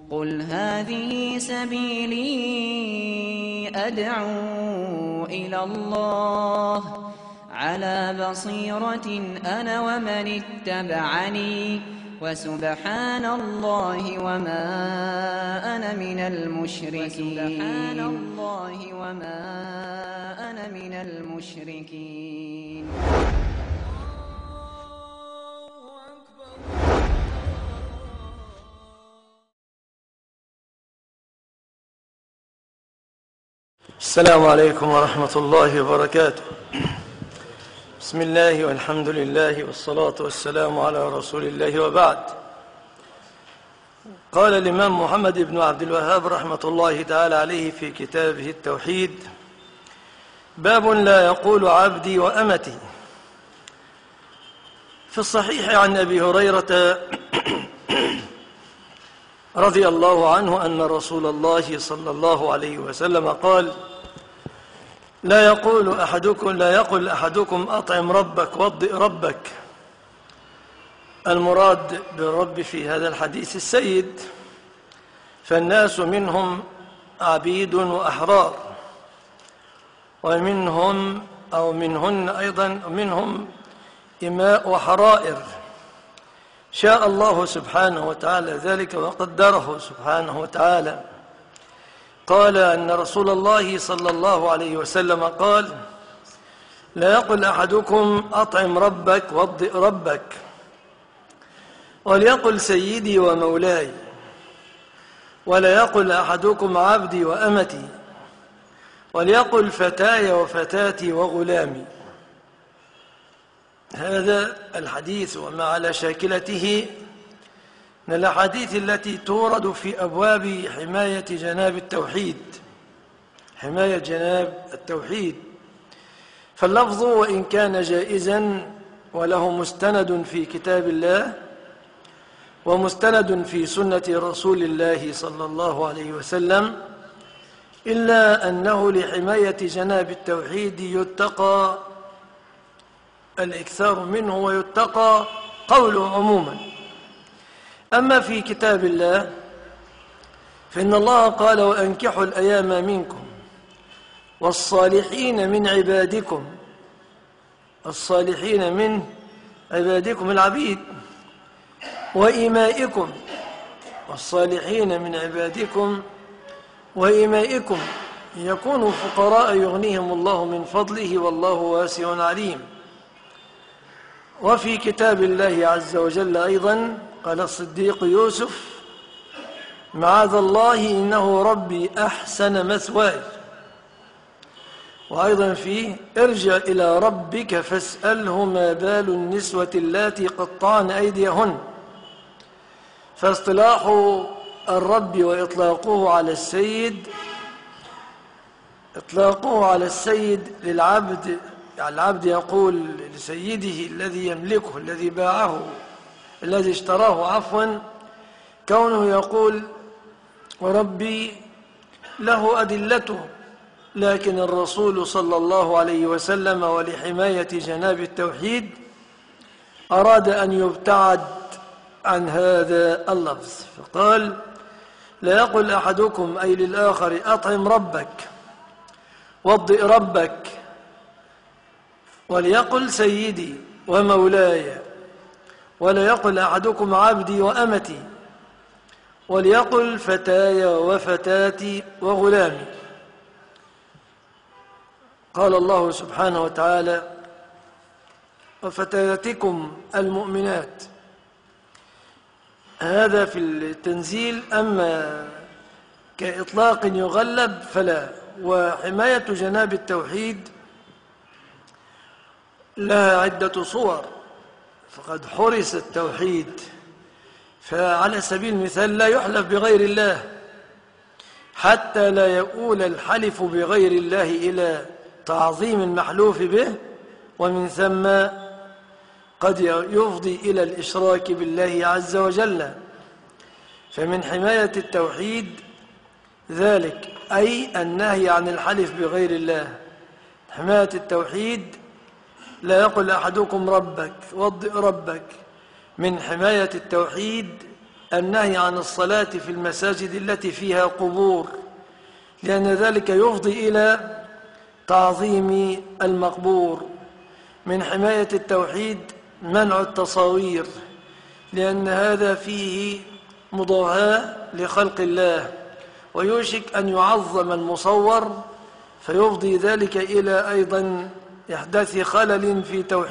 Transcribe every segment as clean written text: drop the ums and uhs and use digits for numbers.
قل هذه سبيلي أدعو إلى الله على بصيرة أنا ومن اتبعني وسبحان الله وما أنا من المشركين. السلام عليكم ورحمة الله وبركاته. بسم الله والحمد لله والصلاة والسلام على رسول الله وبعد. قال الإمام محمد بن عبد الوهاب رحمة الله تعالى عليه في كتابه التوحيد: باب لا يقول عبدي وأمتي. في الصحيح عن أبي هريرة رضي الله عنه أن رسول الله صلى الله عليه وسلم قال: لا يقل أحدكم أطعم ربك وضئ ربك. المراد بالرب في هذا الحديث السيد، فالناس منهم عبيد وأحرار، ومنهم أو منهن أيضا منهم إماء وحرائر، شاء الله سبحانه وتعالى ذلك وقدره سبحانه وتعالى. قال أن رسول الله صلى الله عليه وسلم قال: لا يقل أحدكم أطعم ربك وضئ ربك، وليقل سيدي ومولاي، ولا يقل أحدكم عبدي وأمتي، وليقل فتاي وفتاتي وغلامي. هذا الحديث وما على شاكلته من الأحاديث التي تورد في أبواب حماية جناب التوحيد. فاللفظ وإن كان جائزا وله مستند في كتاب الله ومستند في سنة رسول الله صلى الله عليه وسلم، إلا أنه لحماية جناب التوحيد يتقى الإكثار منه ويتقى قوله عموما. أما في كتاب الله فإن الله قال: وأنكحوا الأيام منكم والصالحين من عبادكم، الصالحين من عبادكم العبيد، وإمائكم، والصالحين من عبادكم وإمائكم يكونوا فقراء يغنيهم الله من فضله والله واسع عليم. وفي كتاب الله عز وجل أيضا قال الصديق يوسف: معاذ الله إنه ربي أحسن مثواي. وأيضا فيه: ارجع إلى ربك فاسأله ما بال النسوة اللاتي قطعن أيديهن. فاصطلاح الرب وإطلاقه على السيد للعبد، يعني العبد يقول لسيده الذي يملكه الذي باعه الذي اشتراه كونه يقول وربي له أدلته. لكن الرسول صلى الله عليه وسلم ولحماية جناب التوحيد أراد أن يبتعد عن هذا اللفظ، فقال: لا يقل أحدكم أي للآخر أطعم ربك وضئ ربك، وليقل سيدي ومولاي، ولا يقل أحدكم عبدي وأمتي، وليقل فتاي وفتاتي وغلامي. قال الله سبحانه وتعالى: وفتياتكم المؤمنات. هذا في التنزيل، أما كإطلاق يغلب فلا. وحماية جناب التوحيد لها عدة صور، فقد حرس التوحيد، فعلى سبيل المثال لا يحلف بغير الله حتى لا يؤول الحلف بغير الله إلى تعظيم المحلوف به، ومن ثم قد يفضي إلى الإشراك بالله عز وجل. فمن حماية التوحيد ذلك، أي النهي عن الحلف بغير الله. حماية التوحيد لا يقل أحدكم ربك وضئ ربك. من حماية التوحيد النهي عن الصلاة في المساجد التي فيها قبور، لأن ذلك يفضي إلى تعظيم المقبور. من حماية التوحيد منع التصاوير، لأن هذا فيه مضاهاة لخلق الله، ويوشك أن يعظم المصور فيفضي ذلك إلى أيضا إحداث خلل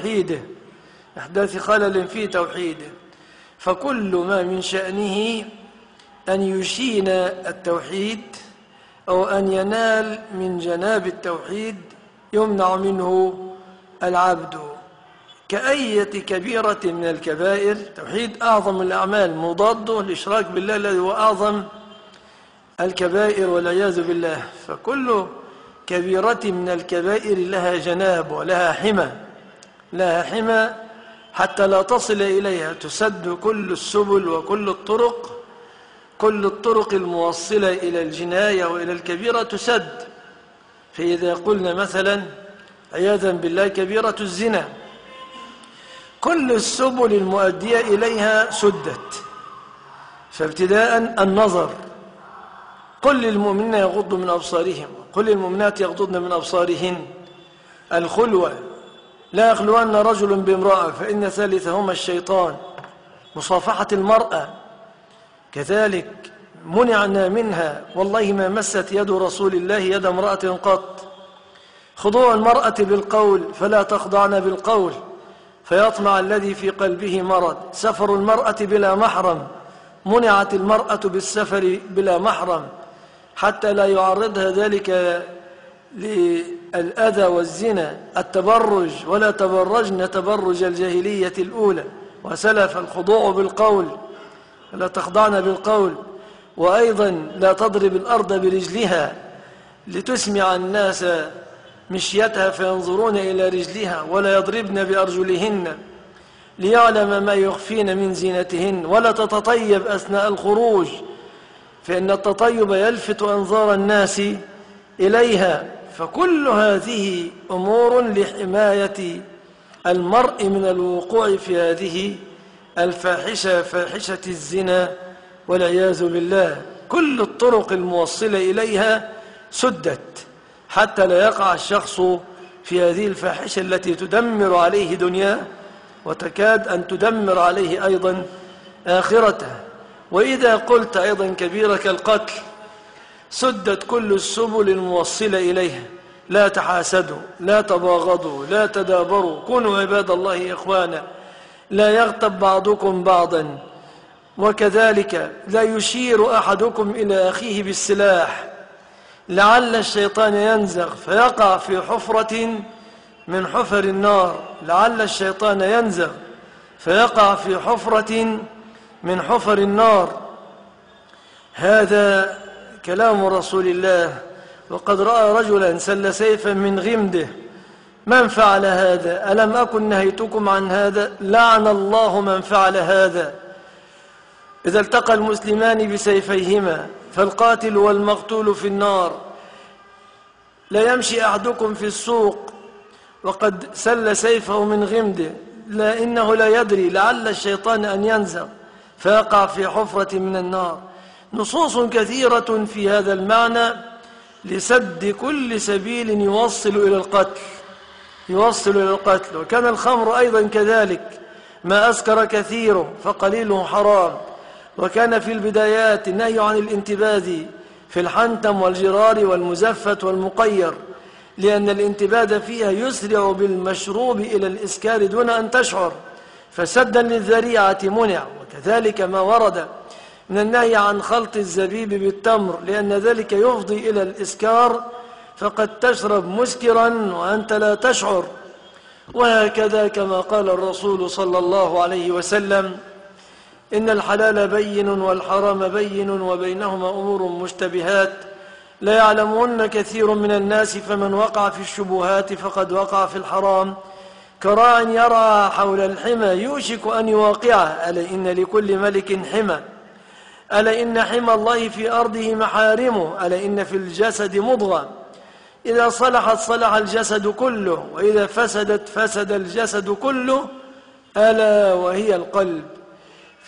في توحيده. فكل ما من شأنه أن يشين التوحيد أو أن ينال من جناب التوحيد يمنع منه العبد، كأية كبيرة من الكبائر. توحيد أعظم الأعمال، مضاده الإشراك بالله الذي هو أعظم الكبائر والعياذ بالله. فكل كبيرة من الكبائر لها جناب ولها حمى حتى لا تصل إليها، تسد كل السبل وكل الطرق الموصلة إلى الجناية وإلى الكبيرة تسد. فإذا قلنا مثلا عياذا بالله كبيرة الزنا، كل السبل المؤدية إليها سدت. فابتداء النظر، قل للمؤمنين يغضوا من أبصارهم، قل للمؤمنات يغضضن من أبصارهن. الخلوة، لا يخلون رجل بامرأة فإن ثالثهما الشيطان. مصافحة المرأة كذلك منعنا منها، والله ما مست يد رسول الله يد امرأة قط. خضوع المرأة بالقول فلا تخضعن بالقول فيطمع الذي في قلبه مرض. سفر المرأة بلا محرم، منعت المرأة بالسفر بلا محرم حتى لا يعرضها ذلك للأذى والزنا. التبرج، ولا تبرجن تبرج الجاهلية الأولى وسلف. الخضوع بالقول، لا تخضعن بالقول. وأيضا لا تضرب الأرض برجلها لتسمع الناس مشيتها فينظرون إلى رجلها، ولا يضربن بأرجلهن ليعلم ما يخفين من زينتهن. ولا تتطيب أثناء الخروج، فإن التطيب يلفت أنظار الناس إليها. فكل هذه أمور لحماية المرء من الوقوع في هذه الفاحشة، فاحشة الزنا والعياذ بالله. كل الطرق الموصلة إليها سدت حتى لا يقع الشخص في هذه الفاحشة التي تدمر عليه دنياه وتكاد أن تدمر عليه أيضا آخرته. وإذا قلت أيضا كبيرة كالقتل، سدت كل السبل الموصلة إليها. لا تحاسدوا، لا تباغضوا، لا تدابروا، كونوا عباد الله إخوانا، لا يغتب بعضكم بعضا. وكذلك لا يشير أحدكم إلى أخيه بالسلاح لعل الشيطان ينزغ فيقع في حفرة من حفر النار. لعل الشيطان ينزغ فيقع في حفرة من حفر النار. هذا كلام رسول الله. وقد رأى رجلا سل سيفا من غمده. من فعل هذا؟ ألم أكن نهيتكم عن هذا؟ لعن الله من فعل هذا. إذا التقى المسلمان بسيفيهما فالقاتل والمقتول في النار. لا يمشي أحدكم في السوق وقد سل سيفه من غمده، إنه لا يدري لعل الشيطان أن ينزغ فيقع في حفرة من النار. نصوص كثيرة في هذا المعنى لسد كل سبيل يوصل إلى القتل. وكان الخمر أيضا كذلك، ما أسكر كثيره فقليله حرام. وكان في البدايات النهي عن الانتباذ في الحنتم والجرار والمزفت والمقير، لأن الانتباذ فيها يسرع بالمشروب إلى الإسكار دون أن تشعر، فسدا للذريعة منع. وكذلك ما ورد من النهي عن خلط الزبيب بالتمر، لأن ذلك يفضي إلى الإسكار، فقد تشرب مسكرا وأنت لا تشعر. وهكذا كما قال الرسول صلى الله عليه وسلم: إن الحلال بين والحرام بين وبينهما أمور مشتبهات لا يعلمهن كثير من الناس، فمن وقع في الشبهات فقد وقع في الحرام. كراع يرعى حول الحمى يوشك أن يواقعه. ألا إن لكل ملك حمى، ألا إن حمى الله في أرضه محارمه، ألا إن في الجسد مضغة إذا صلحت صلح الجسد كله، وإذا فسدت فسد الجسد كله، ألا وهي القلب.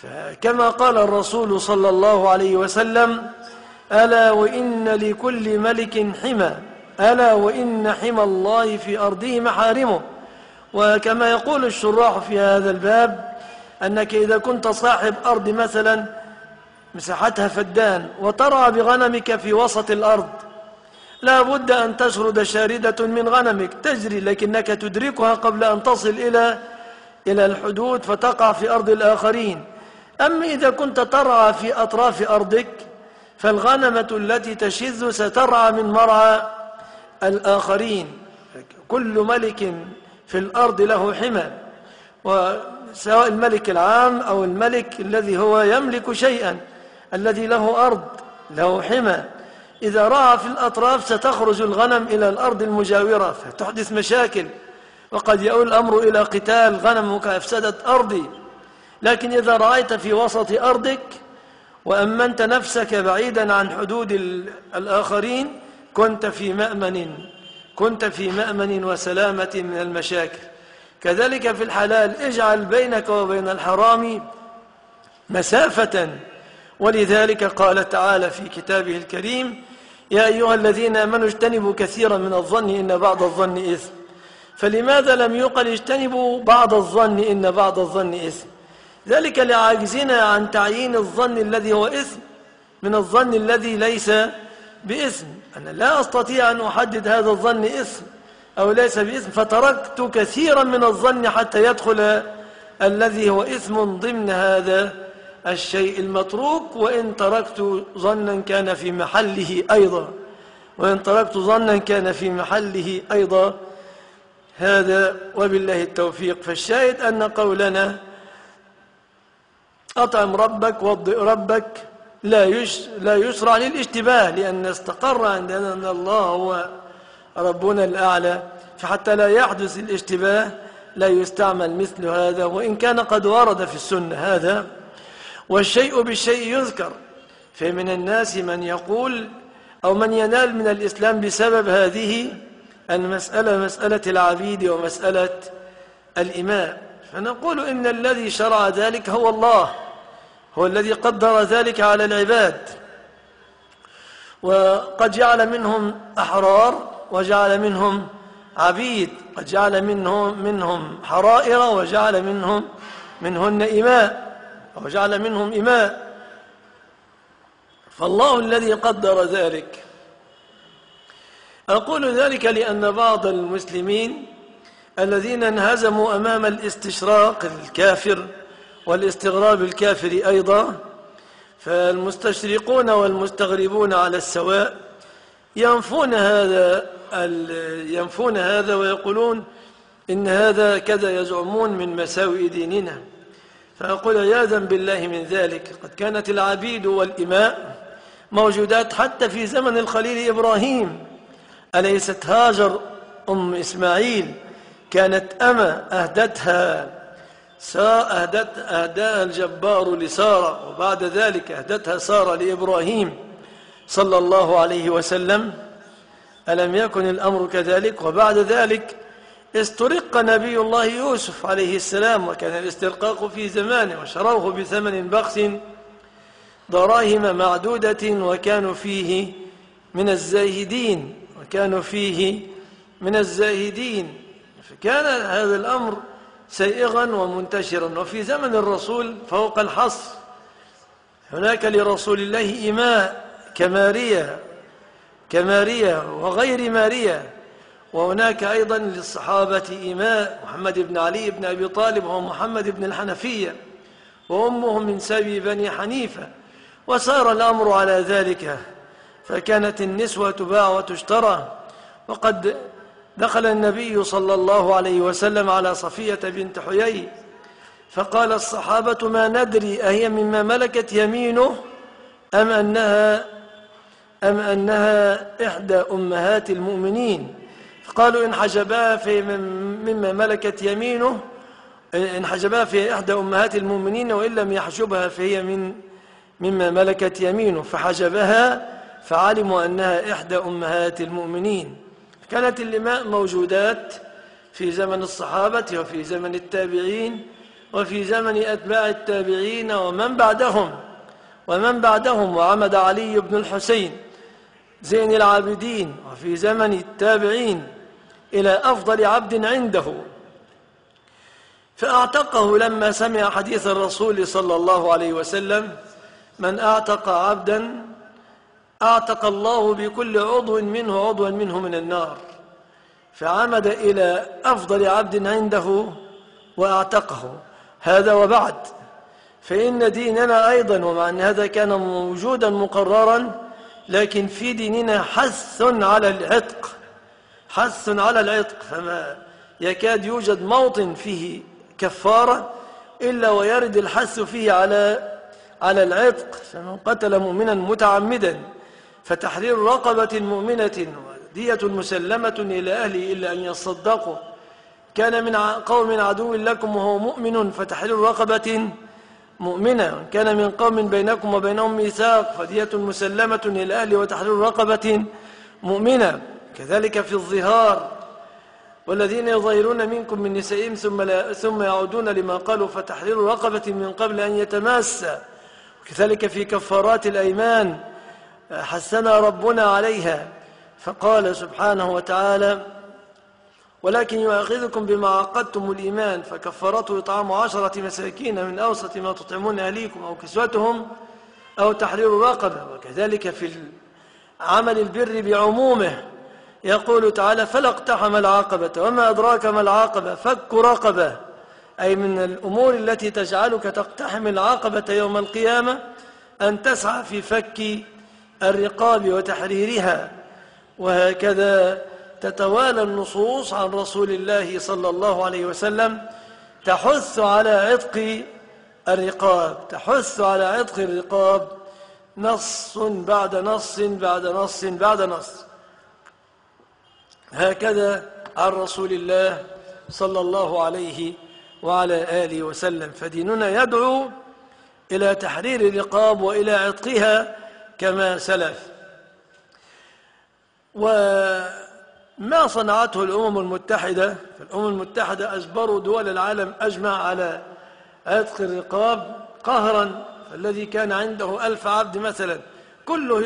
فكما قال الرسول صلى الله عليه وسلم: ألا وإن لكل ملك حمى، ألا وإن حمى الله في أرضه محارمه. وكما يقول الشراح في هذا الباب أنك إذا كنت صاحب أرض مثلا مساحتها فدان وترعى بغنمك في وسط الأرض، لا بد أن تشرد شاردة من غنمك تجري، لكنك تدركها قبل أن تصل إلى الحدود فتقع في أرض الآخرين. أما إذا كنت ترعى في أطراف أرضك فالغنمة التي تشذ سترعى من مرعى الآخرين. كل ملك في الأرض له حمى، وسواء الملك العام أو الملك الذي هو يملك شيئا، الذي له أرض له حمى، إذا رعى في الأطراف ستخرج الغنم إلى الأرض المجاورة فتحدث مشاكل، وقد يؤول الأمر إلى قتال: غنمك أفسدت أرضي. لكن إذا رأيت في وسط أرضك وأمنت نفسك بعيدا عن حدود الآخرين كنت في مأمن وسلامة من المشاكل. كذلك في الحلال: اجعل بينك وبين الحرام مسافة. ولذلك قال تعالى في كتابه الكريم: يا أيها الذين آمنوا اجتنبوا كثيرا من الظن إن بعض الظن إثم. فلماذا لم يقل اجتنبوا بعض الظن إن بعض الظن إثم؟ ذلك لعاجزنا عن تعيين الظن الذي هو إثم من الظن الذي ليس بإثم. أنا لا أستطيع أن أحدد هذا الظن إثم أو ليس بإثم، فتركت كثيرا من الظن حتى يدخل الذي هو إثم ضمن هذا الشيء المتروك، وإن تركت ظنا كان في محله أيضا، هذا وبالله التوفيق. فالشاهد أن قولنا أطعم ربك وضئ ربك لا يشرع للاشتباه، لأن استقر عندنا أن الله هو ربنا الأعلى، فحتى لا يحدث الاشتباه لا يستعمل مثل هذا، وإن كان قد ورد في السنة هذا. والشيء بالشيء يذكر، فمن الناس من يقول أو من ينال من الإسلام بسبب هذه المسألة، مسألة العبيد ومسألة الإماء. فنقول إن الذي شرع ذلك هو الله، هو الذي قدر ذلك على العباد، وقد جعل منهم أحرار وجعل منهم عبيد، قد جعل منهم حرائر وجعل منهن إماء، وجعل منهم إماء. فالله الذي قدر ذلك. أقول ذلك لأن بعض المسلمين الذين انهزموا أمام الاستشراق الكافر والاستغراب الكافر أيضا، فالمستشرقون والمستغربون على السواء ينفون هذا ويقولون إن هذا كذا، يزعمون من مساوئ ديننا. فأقول عياذا بالله من ذلك. قد كانت العبيد والإماء موجودات حتى في زمن الخليل إبراهيم. أليست هاجر أم إسماعيل كانت أمة أهداها الجبار لسارة، وبعد ذلك أهدتها سارة لإبراهيم صلى الله عليه وسلم؟ ألم يكن الأمر كذلك؟ وبعد ذلك استرق نبي الله يوسف عليه السلام، وكان الاسترقاق في زمانه، وشروه بثمن بخس دراهم معدودة، وكانوا فيه من الزاهدين. فكان هذا الأمر سائغا ومنتشرا. وفي زمن الرسول فوق الحصر هناك لرسول الله إماء كمارية وغير مارية، وهناك أيضا للصحابة إماء: محمد بن علي بن أبي طالب وهو محمد بن الحنفية، وأمه من سبي بني حنيفة. وسار الأمر على ذلك، فكانت النسوة تباع وتشترى. وقد دخل النبي صلى الله عليه وسلم على صفية بنت حيي فقال الصحابة: ما ندري أهي مما ملكت يمينه أم أنها إحدى أمهات المؤمنين. فقالوا: إن حجبها في مما ملكت يمينه، إن حجبها في إحدى أمهات المؤمنين، وإن لم يحجبها فهي مما ملكت يمينه. فحجبها فعلموا أنها إحدى أمهات المؤمنين. كانت الإماء موجودات في زمن الصحابة وفي زمن التابعين وفي زمن أتباع التابعين ومن بعدهم وعمد علي بن الحسين زين العابدين وفي زمن التابعين إلى أفضل عبد عنده، فأعتقه لما سمع حديث الرسول صلى الله عليه وسلم: من أعتق عبدا أعتق الله بكل عضو منه من النار، فعمد إلى أفضل عبد عنده وأعتقه. هذا وبعد، فإن ديننا أيضا، ومع أن هذا كان موجودا مقررا، لكن في ديننا حث على العتق، فما يكاد يوجد موطن فيه كفارة إلا ويرد الحث فيه على العتق. فمن قتل مؤمنا متعمدا فتحرير رقبة مؤمنة ودية مسلمة إلى أهله إلا أن يصدقوا، كان من قوم عدو لكم وهو مؤمن فتحرير رقبة مؤمنة، كان من قوم بينكم وبينهم ميثاق فدية مسلمة إلى أهله وتحرير رقبة مؤمنة. كذلك في الظهار: والذين يظاهرون منكم من نسائهم ثم يعودون لما قالوا فتحرير رقبة من قبل أن يتماسا. وكذلك في كفارات الأيمان حثنا ربنا عليها، فقال سبحانه وتعالى: ولكن يؤاخذكم بما عقدتم الإيمان فكفارته إطعام 10 مساكين من أوسط ما تطعمون أهليكم أو كسوتهم أو تحرير رقبة. وكذلك في عمل البر بعمومه يقول تعالى: فلا اقتحم العقبة وما أدراك ما العقبة فك رقبة، أي من الأمور التي تجعلك تقتحم العقبة يوم القيامة أن تسعى في فك الرقاب وتحريرها. وهكذا تتوالى النصوص عن رسول الله صلى الله عليه وسلم تحث على عتق الرقاب، نص بعد نص بعد نص بعد نص، هكذا عن رسول الله صلى الله عليه وعلى آله وسلم. فديننا يدعو إلى تحرير الرقاب وإلى عتقها كما سلف. وما صنعته الأمم المتحدة، فالأمم المتحدة أجبروا دول العالم أجمع على عتق الرقاب قهرا، فالذي كان عنده 1000 عبد مثلا كل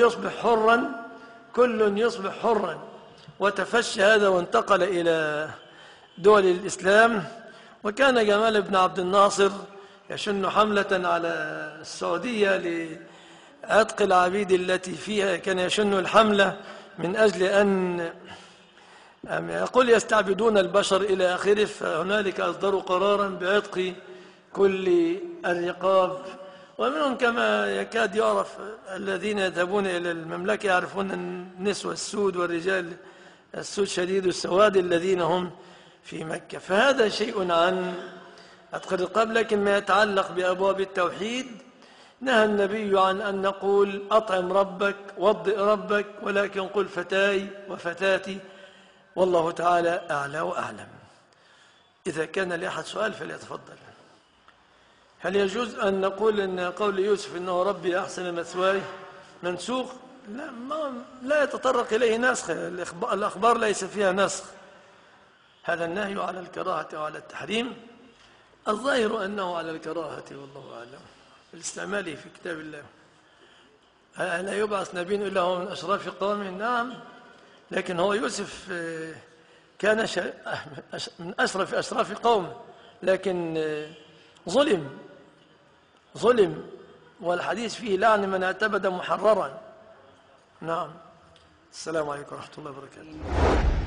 يصبح حرا، وتفشى هذا وانتقل إلى دول الإسلام. وكان جمال بن عبد الناصر يشن حملة على السعودية لعتق العبيد التي فيها، كان يشن الحملة من أجل أن يقول يستعبدون البشر إلى آخره، فهنالك أصدروا قرارا بعتق كل الرقاب. ومنهم كما يكاد يعرف الذين يذهبون إلى المملكة يعرفون النسوة السود والرجال السود شديد السواد الذين هم في مكة. فهذا شيء عن عتق الرقاب. لكن ما يتعلق بأبواب التوحيد نهى النبي عن أن نقول أطعم ربك وضئ ربك، ولكن قل فتاي وفتاتي، والله تعالى أعلى وأعلم. إذا كان لأحد سؤال فليتفضل. هل يجوز أن نقول أن قول يوسف إنه ربي أحسن مثواي منسوخ؟ لا يتطرق إليه نسخ، الأخبار ليس فيها نسخ. هذا النهي على الكراهة وعلى التحريم، الظاهر أنه على الكراهة والله أعلم بالاستعمال في كتاب الله. لا يبعث نبي إلا هو من أشراف قومه، نعم، لكن هو يوسف كان من أشراف قومه، لكن ظلم، والحديث فيه لعن من اعتبد محررا. نعم. السلام عليكم ورحمة الله وبركاته.